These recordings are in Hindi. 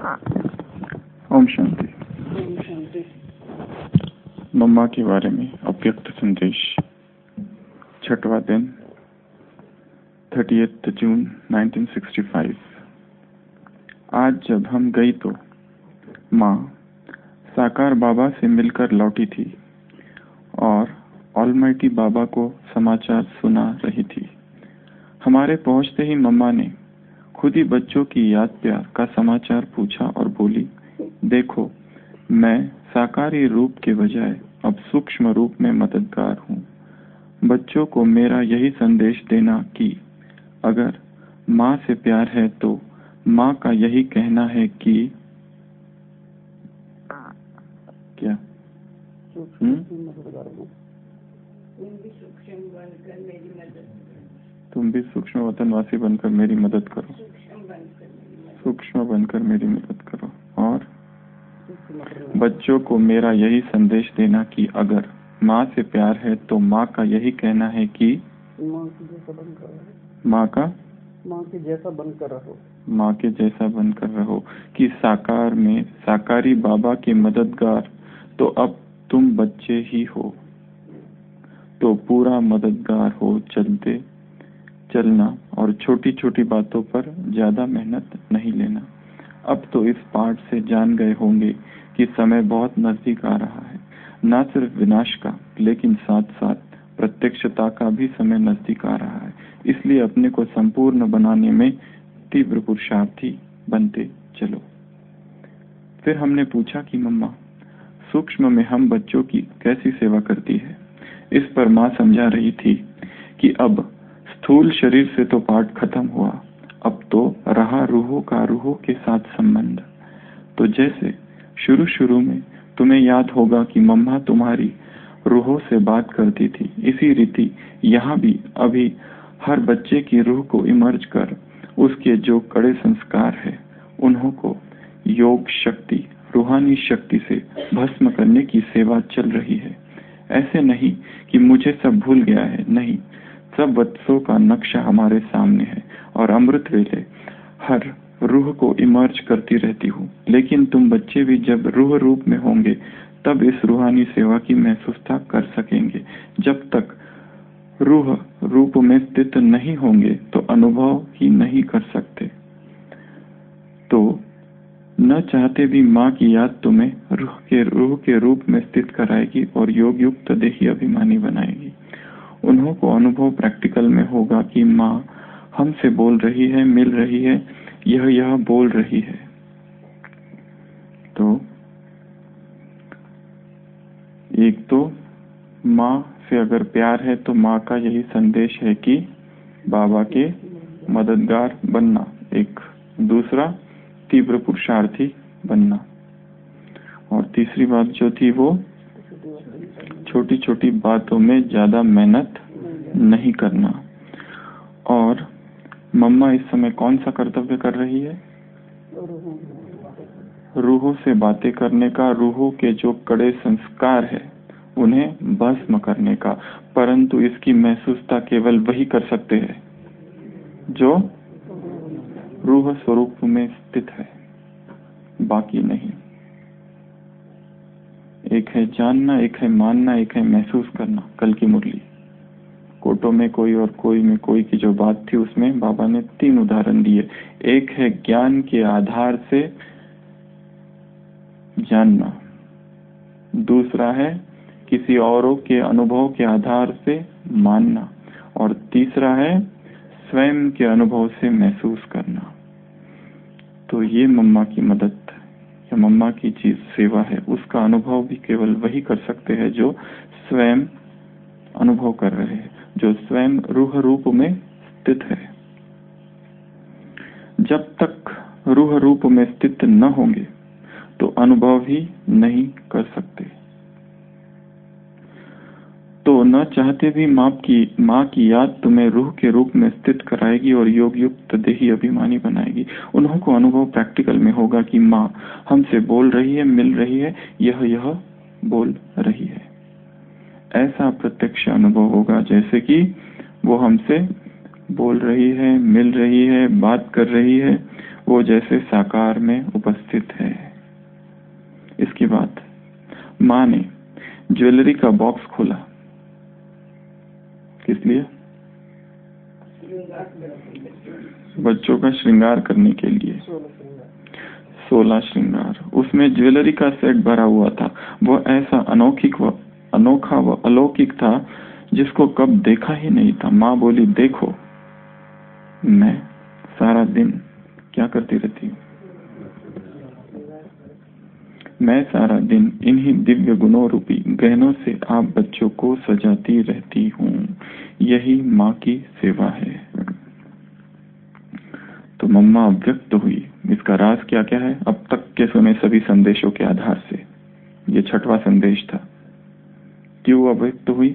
ओम शांति। मम्मा के बारे में अव्यक्त संदेश। छठवां दिन 30 जून 1965। आज जब हम गई तो माँ साकार बाबा से मिलकर लौटी थी और ऑलमाइटी बाबा को समाचार सुना रही थी। हमारे पहुंचते ही मम्मा ने खुद ही बच्चों की याद प्यार का समाचार पूछा और बोली, देखो मैं साकारी रूप के बजाय अब सूक्ष्म रूप में मददगार हूँ। बच्चों को मेरा यही संदेश देना कि अगर माँ से प्यार है तो माँ का यही कहना है कि क्या तुम भी सूक्ष्म वतनवासी बनकर मेरी मदद करो, सूक्ष्म बनकर मेरी मदद करो। और बच्चों को मेरा यही संदेश देना कि अगर माँ से प्यार है तो माँ का यही कहना है कि माँ के जैसा बनकर रहो कि साकार में साकारी बाबा के मददगार तो अब तुम बच्चे ही हो, तो पूरा मददगार हो चलना और छोटी छोटी बातों पर ज्यादा मेहनत नहीं लेना। अब तो इस पाठ से जान गए होंगे कि समय बहुत नजदीक आ रहा है, न सिर्फ विनाश का लेकिन साथ साथ प्रत्यक्षता का भी समय नजदीक आ रहा है। इसलिए अपने को संपूर्ण बनाने में तीव्र पुरुषार्थी बनते चलो। फिर हमने पूछा कि मम्मा सूक्ष्म में हम बच्चों की कैसी सेवा करती है। इस पर माँ समझा रही थी कि अब स्थूल शरीर से तो पाठ खत्म हुआ, अब तो रहा रूहों का रूहों के साथ संबंध। तो जैसे शुरू में तुम्हें याद होगा कि मम्मा तुम्हारी रूहों से बात करती थी, इसी रीति यहाँ भी अभी हर बच्चे की रूह को इमर्ज कर उसके जो कड़े संस्कार है उन्हों को योग शक्ति रूहानी शक्ति से भस्म करने की सेवा चल रही है। ऐसे नहीं कि मुझे सब भूल गया है, नहीं, सब बच्चों का नक्शा हमारे सामने है और अमृत वेले हर रूह को इमर्ज करती रहती हूँ। लेकिन तुम बच्चे भी जब रूह रूप में होंगे तब इस रूहानी सेवा की महसूसता कर सकेंगे। जब तक रूह रूप में स्थित नहीं होंगे तो अनुभव ही नहीं कर सकते। तो न चाहते भी माँ की याद तुम्हें रूह के रूप में स्थित कराएगी और योग युक्त देही अभिमानी बनाएगी। उन्हों को अनुभव प्रैक्टिकल में होगा कि माँ हमसे बोल रही है, मिल रही है, यह बोल रही है। तो एक तो माँ से अगर प्यार है तो माँ का यही संदेश है कि बाबा के मददगार बनना, एक दूसरा तीव्र पुरुषार्थी बनना, और तीसरी बात जो थी वो छोटी छोटी बातों में ज्यादा मेहनत नहीं करना। और मम्मा इस समय कौन सा कर्तव्य कर रही है? रूहों से बातें करने का, रूहों के जो कड़े संस्कार है उन्हें भस्म करने का। परंतु इसकी महसूसता केवल वही कर सकते हैं जो रूह स्वरूप में स्थित है, बाकी नहीं। एक है जानना, एक है मानना, एक है महसूस करना। कल की मुरली कोटो में कोई और कोई में कोई की जो बात थी उसमें बाबा ने 3 उदाहरण दिए। एक है ज्ञान के आधार से जानना, दूसरा है किसी औरों के अनुभव के आधार से मानना, और तीसरा है स्वयं के अनुभव से महसूस करना। तो ये मम्मा की मदद या मम्मा की चीज सेवा है, उसका अनुभव भी केवल वही कर सकते हैं जो स्वयं अनुभव कर रहे हैं, जो स्वयं रूह रूप में स्थित है। जब तक रूह रूप में स्थित न होंगे तो अनुभव ही नहीं कर सकते। तो न चाहते भी माँ की याद तुम्हें रूह के रूप में स्थित कराएगी और योग युक्त देही अभिमानी बनाएगी। उन्हों को अनुभव प्रैक्टिकल में होगा कि माँ हमसे बोल रही है, मिल रही है, यह बोल रही है। ऐसा प्रत्यक्ष अनुभव होगा जैसे कि वो हमसे बोल रही है, मिल रही है, बात कर रही है, वो जैसे साकार में उपस्थित उपस्थित है। इसके बाद माँ ने ज्वेलरी का बॉक्स खोला। किस लिए? बच्चों का श्रृंगार करने के लिए। 16 श्रृंगार। उसमें ज्वेलरी का सेट भरा हुआ था। वो ऐसा अनोखा व अलौकिक था जिसको कब देखा ही नहीं था। माँ बोली, देखो मैं सारा दिन क्या करती रहती हूँ? मैं सारा दिन इन्हीं दिव्य गुणों रूपी गहनों से आप बच्चों को सजाती रहती हूँ। यही माँ की सेवा है। तो मम्मा व्यक्त हुई। इसका राज क्या क्या है? अब तक के सुने सभी संदेशों के आधार से ये 6वां संदेश था। क्यों अव्यक्त हुई?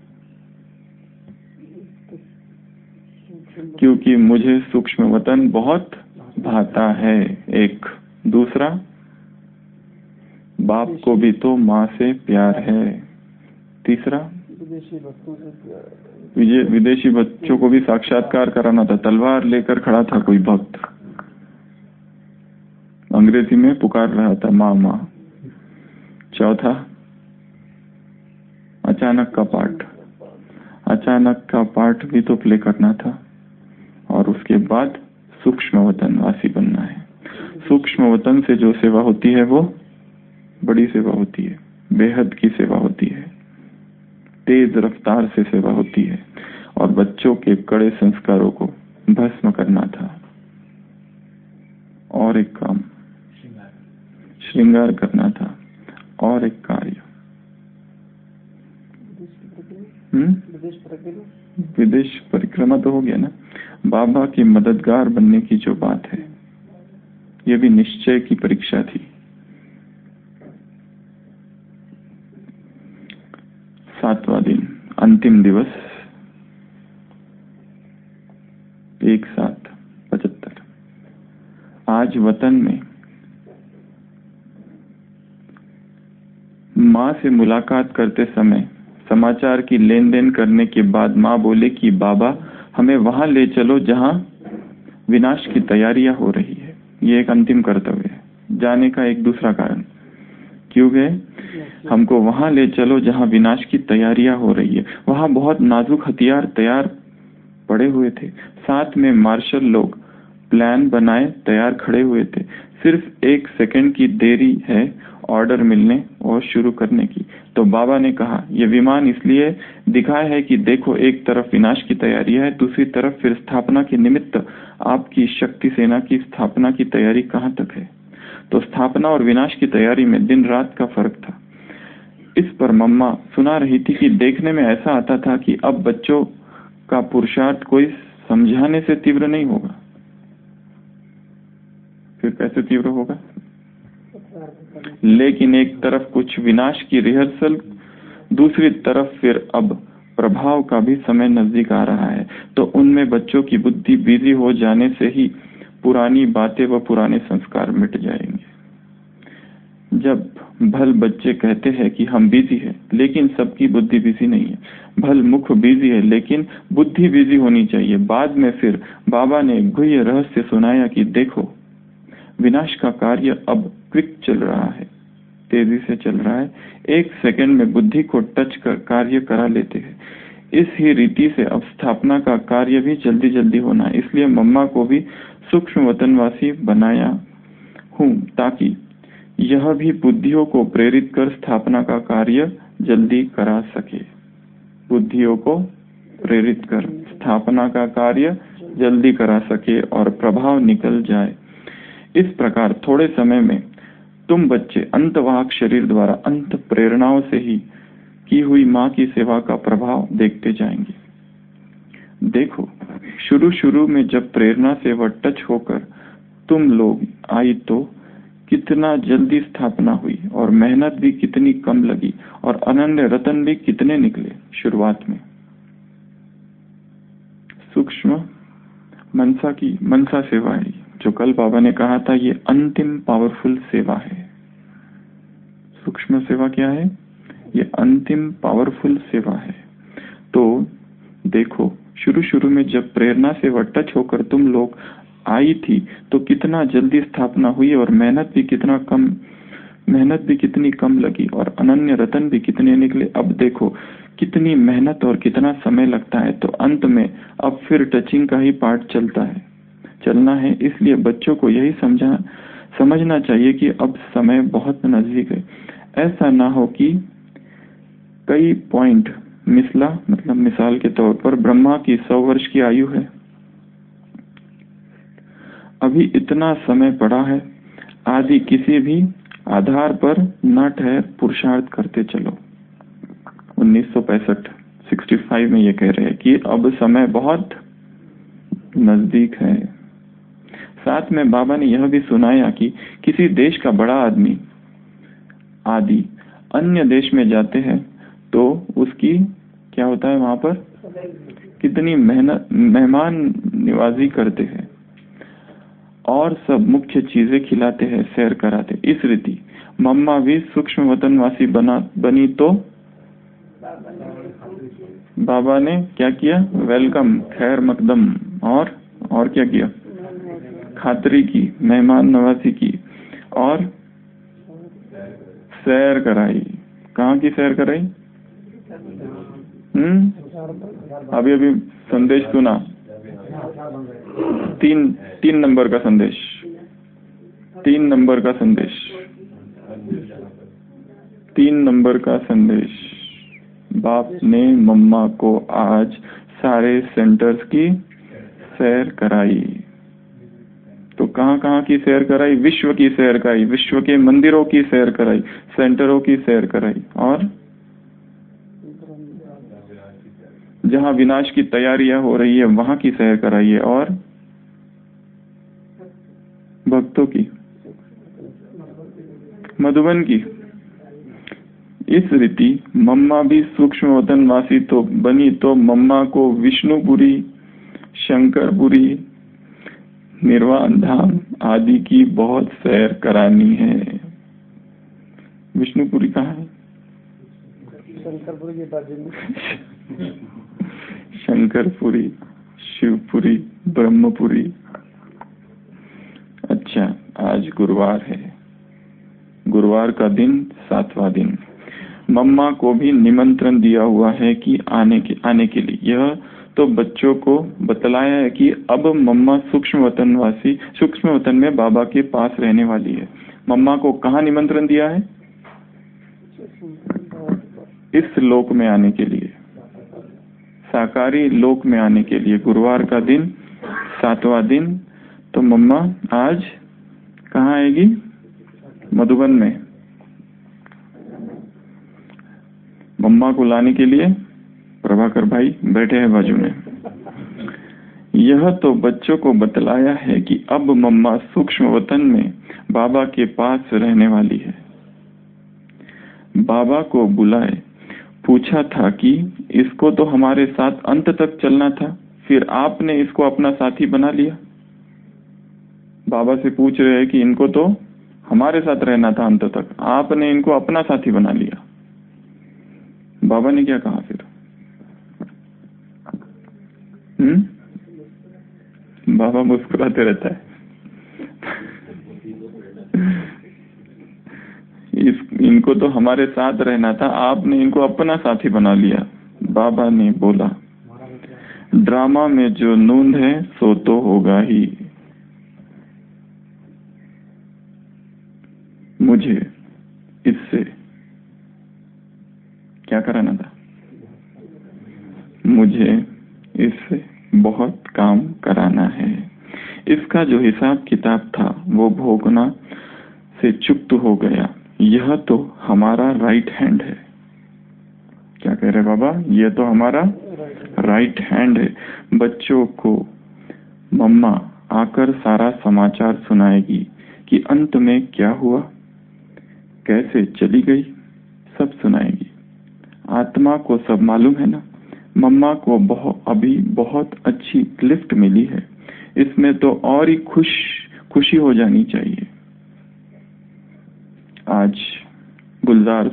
क्योंकि मुझे सूक्ष्म वतन बहुत भाता है। एक दूसरा, बाप को भी तो माँ से प्यार है। तीसरा, विदेशी बच्चों को भी साक्षात्कार कराना था। तलवार लेकर खड़ा था कोई भक्त, अंग्रेजी में पुकार रहा था, माँ माँ। चौथा, अचानक का पाठ। अचानक का पाठ भी तो प्ले करना था। और उसके बाद सूक्ष्म वतन वासी बनना है। सूक्ष्म वतन से जो सेवा होती है वो बड़ी सेवा होती है, बेहद की सेवा होती है, तेज रफ्तार से सेवा होती है। और बच्चों के कड़े संस्कारों को भस्म करना था। और एक काम, श्रृंगार करना था। और एक कार्य, विदेश परिक्रमा तो हो गया ना। बाबा की मददगार बनने की जो बात है, ये भी निश्चय की परीक्षा थी। 7वां दिन, अंतिम दिवस, 1/7/75। आज वतन में माँ से मुलाकात करते समय समाचार की लेन देन करने के बाद माँ बोले कि बाबा हमें वहां ले चलो जहां विनाश की तैयारियां हो रही है। ये एक अंतिम कर्तव्य है। जाने का एक दूसरा कारण, क्यों गए? हमको वहां ले चलो जहां विनाश की तैयारियां हो रही है। वहां बहुत नाजुक हथियार तैयार पड़े हुए थे। साथ में मार्शल लोग प्लान बनाए तैयार खड़े हुए थे। सिर्फ 1 सेकंड की देरी है ऑर्डर मिलने और शुरू करने की। तो बाबा ने कहा, ये विमान इसलिए दिखाया है कि देखो, एक तरफ विनाश की तैयारी है, दूसरी तरफ फिर स्थापना के निमित्त आपकी शक्ति सेना की स्थापना की तैयारी कहाँ तक है। तो स्थापना और विनाश की तैयारी में दिन रात का फर्क था। इस पर मम्मा सुना रही थी कि देखने में ऐसा आता था कि अब बच्चों का पुरुषार्थ कोई समझाने से तीव्र नहीं होगा। फिर कैसे तीव्र होगा? लेकिन एक तरफ कुछ विनाश की रिहर्सल, दूसरी तरफ फिर अब प्रभाव का भी समय नजदीक आ रहा है। तो उनमें बच्चों की बुद्धि बिजी हो जाने से ही पुरानी बातें व पुराने संस्कार मिट जाएंगे। जब भल बच्चे कहते हैं कि हम बिजी हैं, लेकिन सबकी बुद्धि बिजी नहीं है। भल मुख बिजी है, लेकिन बुद्धि बिजी होनी चाहिए। बाद में फिर बाबा ने गुह्य रहस्य सुनाया कि देखो, विनाश का कार्य अब क्विक चल रहा है, तेजी से चल रहा है। 1 सेकंड में बुद्धि को टच कर कार्य करा लेते हैं। इस ही रीति से अब स्थापना का कार्य भी जल्दी जल्दी होना है। इसलिए मम्मा को भी सूक्ष्म वतनवासी बनाया हूँ, ताकि यह भी बुद्धियों को प्रेरित कर स्थापना का कार्य जल्दी करा सके। बुद्धियों को प्रेरित कर स्थापना का कार्य जल्दी करा सके और प्रभाव निकल जाए। इस प्रकार थोड़े समय में तुम बच्चे अंतवाहक शरीर द्वारा अंत प्रेरणाओं से ही की हुई माँ की सेवा का प्रभाव देखते जाएंगे। देखो, शुरू में जब प्रेरणा से वह टच होकर तुम लोग आई तो कितना जल्दी स्थापना हुई और मेहनत भी कितनी कम लगी और अनन्य रतन भी कितने निकले शुरुआत में। सूक्ष्म मनसा सेवा है, जो कल बाबा ने कहा था, ये अंतिम पावरफुल सेवा है। सूक्ष्म सेवा क्या है? ये अंतिम पावरफुल सेवा है। तो देखो, शुरू में जब प्रेरणा से वह टच होकर तुम लोग आई थी तो कितना जल्दी स्थापना हुई और मेहनत भी कितनी कम लगी और अनन्य रतन भी कितने निकले। अब देखो कितनी मेहनत और कितना समय लगता है, तो अंत में अब फिर टचिंग का ही पार्ट चलना है। इसलिए बच्चों को यही समझना चाहिए कि अब समय बहुत नजदीक है। ऐसा ना हो कि कई पॉइंट मिसाल के तौर पर ब्रह्मा की 100 वर्ष की आयु है, अभी इतना समय पड़ा है, आदि किसी भी आधार पर न ठहर पुरुषार्थ करते चलो। 1965 में ये कह रहे हैं कि अब समय बहुत नजदीक है। साथ में बाबा ने यह भी सुनाया कि किसी देश का बड़ा आदमी आदि अन्य देश में जाते हैं तो उसकी क्या होता है, वहां पर कितनी मेहमान निवाजी करते हैं और सब मुख्य चीजें खिलाते हैं, सैर कराते। इस रीति मम्मा भी सूक्ष्म वतनवासी बनी तो बाबा ने क्या किया, वेलकम, खैर मकदम, और क्या किया, खातरी की, मेहमान नवाजी की और सैर कराई। कहाँ की सैर कराई? अभी संदेश सुना, तीन नंबर का संदेश, 3 नंबर का संदेश, 3 नंबर का संदेश। बाप ने मम्मा को आज सारे सेंटर्स की सैर कराई। तो कहाँ की सैर कराई? विश्व की सैर कराई, विश्व के मंदिरों की सैर कराई, सेंटरों की सैर कराई, और जहाँ विनाश की तैयारियां हो रही है वहां की सैर कराइए, और भक्तों की, मधुबन की। इस रीति मम्मा भी सूक्ष्म वतनवासी तो बनी तो मम्मा को विष्णुपुरी, शंकरपुरी, निर्वाण धाम आदि की बहुत सैर करानी है। विष्णुपुरी कहाँ है? शंकरपुरी, शिवपुरी, ब्रह्मपुरी। अच्छा, आज गुरुवार है, गुरुवार का दिन 7वां दिन। मम्मा को भी निमंत्रण दिया हुआ है कि आने के लिए। यह तो बच्चों को बतलाया है कि अब मम्मा सूक्ष्म वतन में बाबा के पास रहने वाली है। मम्मा को कहाँ निमंत्रण दिया है? इस लोक में आने के लिए, साकारी लोक में आने के लिए। गुरुवार का दिन 7वां दिन, तो मम्मा आज कहाँ आएगी? मधुबन में। मम्मा को लाने के लिए प्रभाकर भाई बैठे हैं बाजू में। यह तो बच्चों को बतलाया है कि अब मम्मा सूक्ष्म वतन में बाबा के पास रहने वाली है। बाबा को बुलाए पूछा था कि इसको तो हमारे साथ अंत तक चलना था, फिर आपने इसको अपना साथी बना लिया। बाबा से पूछ रहे हैं कि इनको तो हमारे साथ रहना था अंत तक, आपने इनको अपना साथी बना लिया। बाबा ने क्या कहा फिर? बाबा मुस्कुराते रहता है। इनको तो हमारे साथ रहना था, आपने इनको अपना साथी बना लिया। बाबा ने बोला, ड्रामा में जो नूंद है सो तो होगा ही। मुझे इससे क्या कराना था? मुझे इससे बहुत काम कराना है। इसका जो हिसाब किताब था वो भोगना से चुप्त हो गया। यह तो हमारा राइट हैंड है। क्या कह रहे बाबा? यह तो हमारा राइट हैंड है। बच्चों को मम्मा आकर सारा समाचार सुनाएगी कि अंत में क्या हुआ, कैसे चली गई, सब सुनाएगी। आत्मा को सब मालूम है ना। मम्मा को अभी बहुत अच्छी लिफ्ट मिली है, इसमें तो और ही खुशी हो जानी चाहिए। आज गुलजार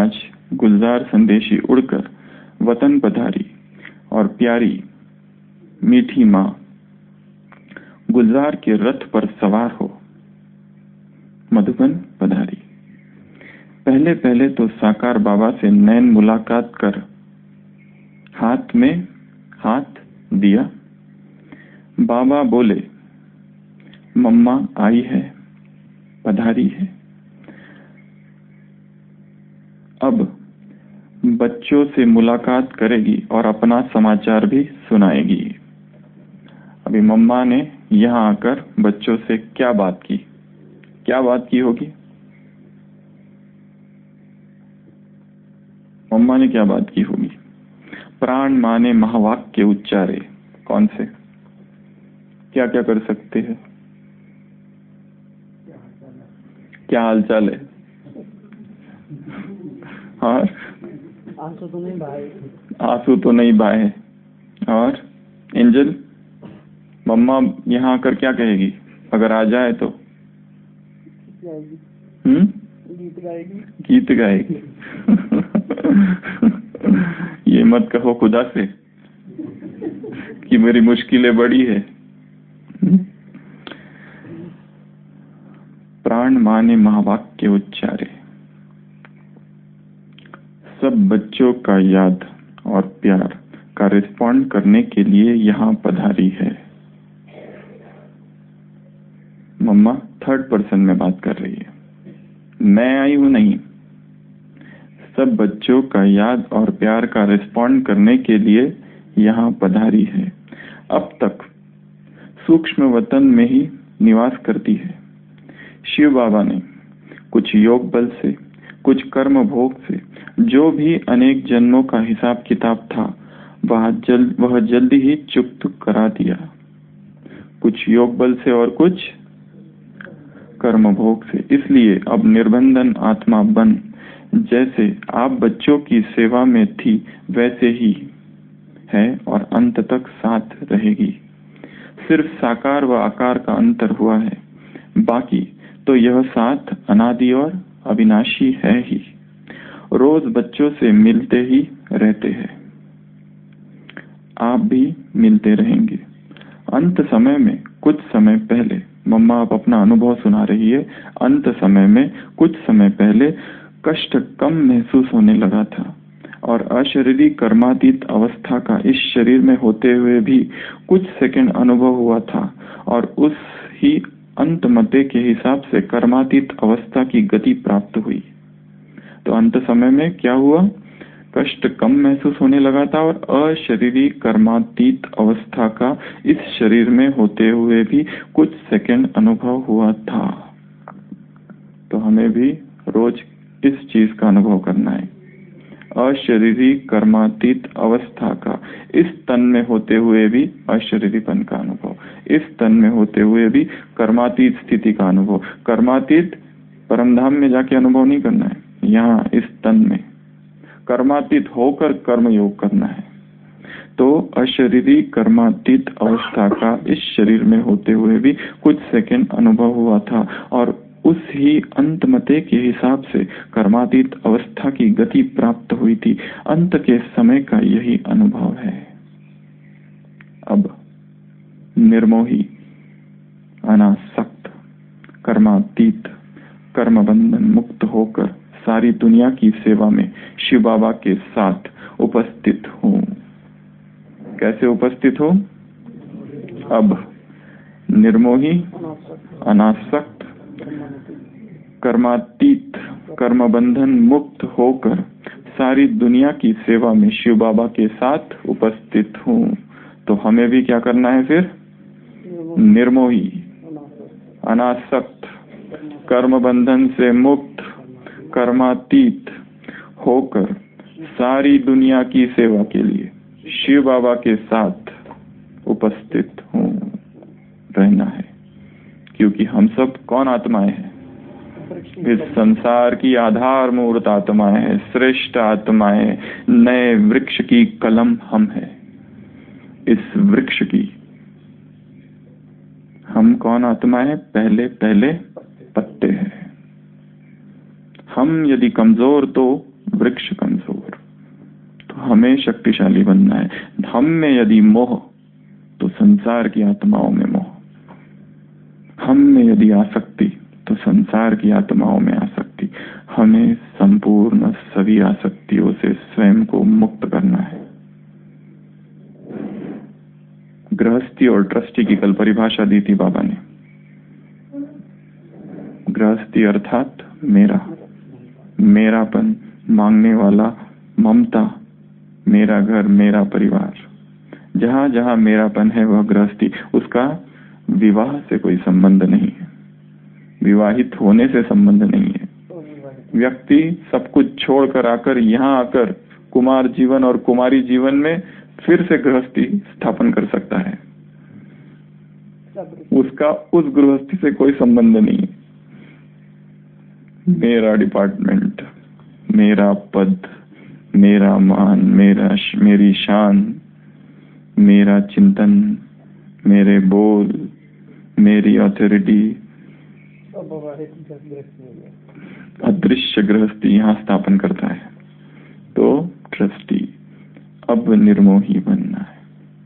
संदेशी उड़कर वतन पधारी और प्यारी मीठी माँ गुलजार के रथ पर सवार हो मधुबन पधारी। पहले पहले तो साकार बाबा से नैन मुलाकात कर हाथ में हाथ दिया। बाबा बोले, मम्मा आई है, पधारी है। अब बच्चों से मुलाकात करेगी और अपना समाचार भी सुनाएगी। अभी मम्मा ने यहाँ आकर बच्चों से क्या बात की होगी? मम्मा ने क्या बात की होगी? प्राण माने महावाक्य उच्चारे। कौन से? क्या क्या कर सकते हैं? क्या हालचाल है? और आंसू तो नहीं बहाए। और एंजल, मम्मा यहाँ आकर क्या कहेगी अगर आ जाए तो? गीत गाएगी। ये मत कहो खुदा से कि मेरी मुश्किलें बड़ी है। प्राण माने महावाक्य उच्चारे। सब बच्चों का याद और प्यार का रिस्पॉन्ड करने के लिए यहाँ पधारी है। मम्मा थर्ड पर्सन में बात कर रही है, मैं आई हूं नहीं। सब बच्चों का याद और प्यार का रिस्पॉन्ड करने के लिए यहाँ पधारी है। अब तक सूक्ष्म वतन में ही निवास करती है। शिव बाबा ने कुछ योग बल से, कुछ कर्म भोग से जो भी अनेक जन्मों का हिसाब किताब था वह जल्दी ही चुक्त करा दिया। कुछ योग बल से और कुछ कर्म भोग से। इसलिए अब निर्बंधन आत्मा बन जैसे आप बच्चों की सेवा में थी वैसे ही है और अंत तक साथ रहेगी। सिर्फ साकार व आकार का अंतर हुआ है, बाकी तो यह साथ अनादि और अविनाशी है ही। रोज बच्चों से मिलते ही रहते हैं, आप भी मिलते रहेंगे। अंत समय में कुछ समय पहले, मम्मा आप अपना अनुभव सुना रही है, अंत समय में कुछ समय पहले कष्ट कम महसूस होने लगा था और अशरीरी कर्मातीत अवस्था का इस शरीर में होते हुए भी कुछ सेकंड अनुभव हुआ था और उस ही अंत मते के हिसाब से कर्मातीत अवस्था की गति प्राप्त हुई। तो अंत समय में क्या हुआ? कष्ट कम महसूस होने लगा था और अशरीरी कर्मातीत अवस्था का इस शरीर में होते हुए भी कुछ सेकंड अनुभव हुआ था। तो हमें भी रोज इस चीज का अनुभव करना है, अशरीरी कर्मातीत अवस्था का, इस तन में होते हुए भी अशरीरीपन का अनुभव, इस तन में होते हुए भी कर्मातीत स्थिति का अनुभव। कर्मातीत परमधाम में जाके अनुभव नहीं करना है, यहाँ इस तन में कर्मातीत होकर कर्म योग करना है। तो अशरीरी कर्मातीत अवस्था का इस शरीर में होते हुए भी कुछ सेकंड अनुभव हुआ था और उस ही अंतमते के हिसाब से कर्मातीत अवस्था की गति प्राप्त हुई थी। अंत के समय का यही अनुभव है। अब निर्मोही, अनासक्त, कर्मातीत, कर्म बंधन मुक्त होकर सारी दुनिया की सेवा में शिव बाबा के साथ उपस्थित हूँ। कैसे उपस्थित हो? अब निर्मोही, अनासक्त, कर्मातीत, कर्म बंधन मुक्त होकर सारी दुनिया की सेवा में शिव बाबा के साथ उपस्थित हूँ। तो हमें भी क्या करना है फिर? निर्मोही, अनासक्त, कर्म बंधन से मुक्त, कर्मातीत होकर सारी दुनिया की सेवा के लिए शिव बाबा के साथ उपस्थित हूँ रहना है। क्योंकि हम सब कौन आत्माएं हैं? इस संसार की आधार मूर्त आत्माएं हैं, श्रेष्ठ आत्माएं, नए वृक्ष की कलम हम हैं। इस वृक्ष की हम कौन आत्मा है? पहले पहले पत्ते हैं। हम यदि कमजोर तो वृक्ष कमजोर, तो हमें शक्तिशाली बनना है। हम में यदि मोह संसार की आत्माओं में मोह, हम में यदि आसक्ति तो संसार की आत्माओं में आसक्ति। हमें संपूर्ण सभी आसक्तियों से स्वयं को मुक्त करना है। गृहस्थी और ट्रस्टी की कल परिभाषा दी थी बाबा ने। गृहस्थी अर्थात मेरा, मेरापन, मांगने वाला, ममता, मेरा घर, मेरा परिवार। जहां जहां मेरापन है वह गृहस्थी। उसका विवाह से कोई संबंध नहीं है, विवाहित होने से संबंध नहीं है। व्यक्ति सब कुछ छोड़कर आकर यहाँ आकर कुमार जीवन और कुमारी जीवन में फिर से गृहस्थी स्थापन कर सकता है। उसका उस गृहस्थी से कोई संबंध नहीं। मेरा डिपार्टमेंट, मेरा पद, मेरा मान, मेरी शान, मेरा चिंतन, मेरे बोल, मेरी अथॉरिटी, अदृश्य गृहस्थी यहाँ स्थापन करता है। तो ट्रस्टी, अब निर्मोही बनना है।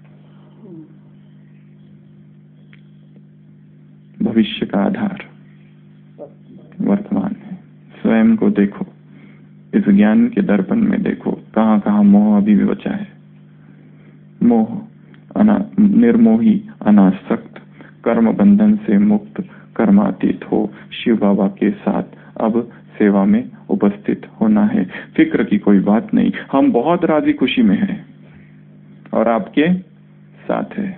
भविष्य का आधार वर्तमान है। स्वयं को देखो, इस ज्ञान के दर्पण में देखो, कहाँ कहाँ मोह अभी भी बचा है। मोह, निर्मोही, अनासक्त, कर्म बंधन से मुक्त, कर्मातीत हो शिव बाबा के साथ अब सेवा में उपस्थित होना है। फिक्र की कोई बात नहीं, हम बहुत राजी खुशी में हैं और आपके साथ है।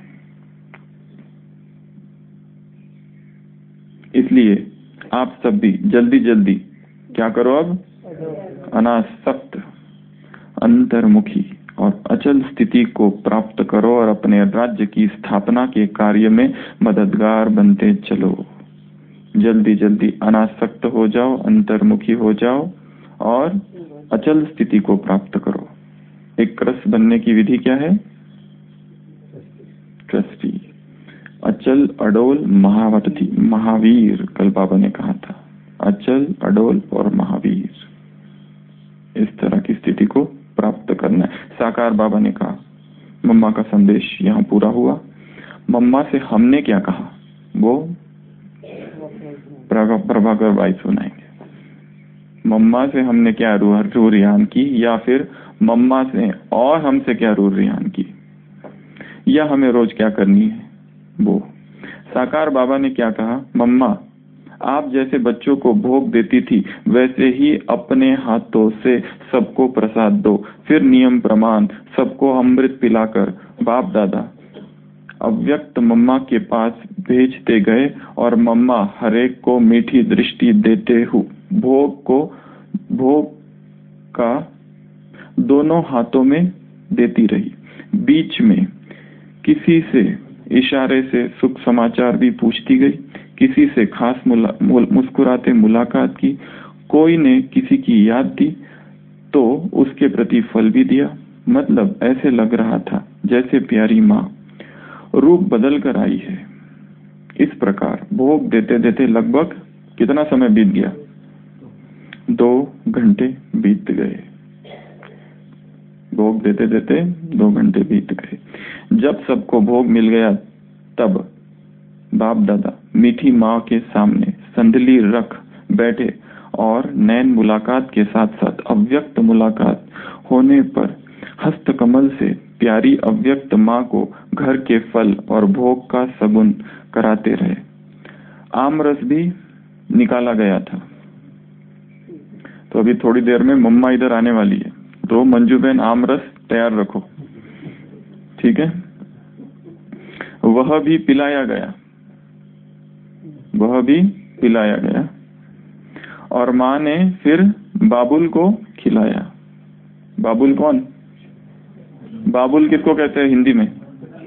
इसलिए आप सब भी जल्दी जल्दी क्या करो, अब अनासक्त, अंतर्मुखी और अचल स्थिति को प्राप्त करो और अपने राज्य की स्थापना के कार्य में मददगार बनते चलो। जल्दी जल्दी अनासक्त हो जाओ, अंतर्मुखी हो जाओ और अचल स्थिति को प्राप्त करो। एक रस बनने की विधि क्या है? ट्रस्टी, अचल, अडोल, महावती, महावीर। कल बाबा ने कहा था अचल, अडोल और महावीर। इस तरह की स्थिति को प्राप्त करना है। साकार बाबा ने कहा, मम्मा का संदेश यहाँ पूरा हुआ। मम्मा से हमने क्या कहा वो प्रभाकर भाई सुनाएंगे। मम्मा से हमने क्या रूह रियान की, या फिर मम्मा से और हमसे क्या रूह रियान की, या हमें रोज क्या करनी है वो। साकार बाबा ने क्या कहा, मम्मा आप जैसे बच्चों को भोग देती थी वैसे ही अपने हाथों से सबको प्रसाद दो, फिर नियम प्रमाण सबको अमृत पिलाकर बाप दादा अव्यक्त मम्मा के पास भेजते गए और मम्मा हरेक को मीठी दृष्टि देते हुए भोग का दोनों हाथों में देती रही। बीच में किसी से इशारे से सुख समाचार भी पूछती गई, किसी से खास मुस्कुराते मुलाकात की, कोई ने किसी की याद दी तो उसके प्रति फल भी दिया। मतलब ऐसे लग रहा था जैसे प्यारी माँ रूप बदल कर आई है। इस प्रकार भोग देते देते लगभग कितना समय बीत गया? 2 घंटे बीत गए। भोग देते देते 2 घंटे बीत गए। जब सबको भोग मिल गया तब बाप दादा मीठी माँ के सामने संदली रख बैठे और नैन मुलाकात के साथ साथ अव्यक्त मुलाकात होने पर हस्तकमल से प्यारी अव्यक्त माँ को घर के फल और भोग का सगुन कराते रहे। आमरस भी निकाला गया था। तो अभी थोड़ी देर में मम्मा इधर आने वाली है, तो मंजू बहन आमरस तैयार रखो, ठीक है। वह भी पिलाया गया, वह भी पिलाया गया और माँ ने फिर बाबुल को खिलाया। बाबुल कौन? बाबुल किसको कहते हैं हिंदी में?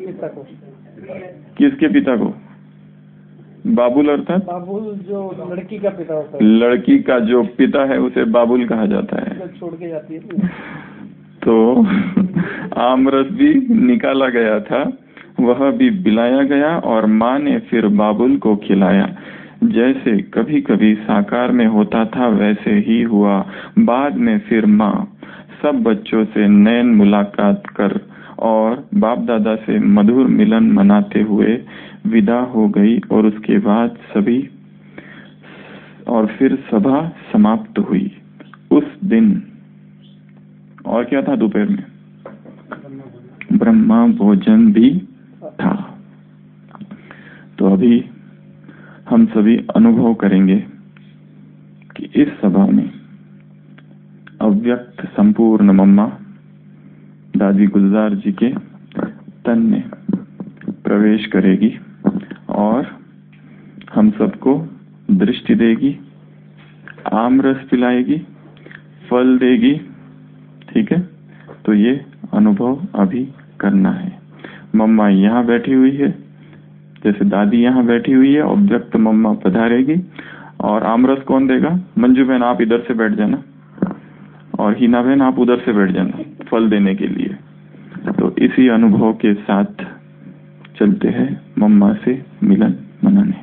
किसके पिता को? बाबुल अर्थात बाबुल जो लड़की का पिता होता है। लड़की का जो पिता है उसे बाबुल कहा जाता है। छोड़ के जाती है तो आमरस भी निकाला गया था, वह भी पिलाया गया और माँ ने फिर बाबुल को खिलाया। जैसे कभी कभी साकार में होता था वैसे ही हुआ। बाद में फिर माँ सब बच्चों से नैन मुलाकात कर और बाप दादा से मधुर मिलन मनाते हुए विदा हो गई और उसके बाद फिर सभा समाप्त हुई। उस दिन और क्या था? दोपहर में ब्रह्मा भोजन भी था। तो अभी हम सभी अनुभव करेंगे कि इस सभा में अव्यक्त संपूर्ण मम्मा दादी गुलजार जी के तन में प्रवेश करेगी और हम सबको दृष्टि देगी, आम रस पिलाएगी, फल देगी। ठीक है, तो ये अनुभव अभी करना है। मम्मा यहाँ बैठी हुई है, जैसे दादी यहाँ बैठी हुई है, अव्यक्त मम्मा पधारेगी और आमरस कौन देगा? मंजू बहन आप इधर से बैठ जाना और हीना बहन आप उधर से बैठ जाना फल देने के लिए। तो इसी अनुभव के साथ चलते हैं मम्मा से मिलन मनाने।